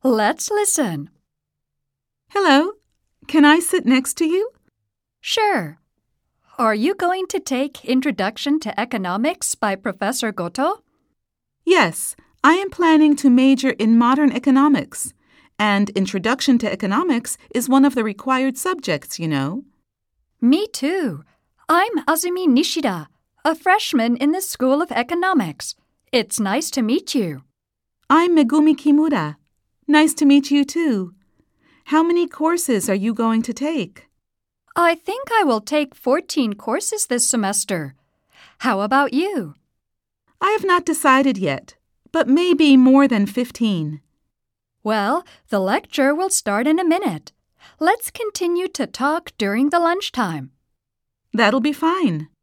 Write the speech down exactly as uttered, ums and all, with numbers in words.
Let's listen. Hello. Can I sit next to you? Sure. Are you going to take Introduction to Economics by Professor Goto? Yes, I am planning to major in modern economics, and Introduction to Economics is one of the required subjects, you know. Me too. I'm Azumi Nishida, a freshman in the School of Economics. It's nice to meet you. I'm Megumi Kimura. Nice to meet you too. How many courses are you going to take? I think I will take fourteen courses this semester. How about you? I have not decided yet, but maybe more than fifteen. Well, the lecture will start in a minute. Let's continue to talk during the lunchtime. That'll be fine.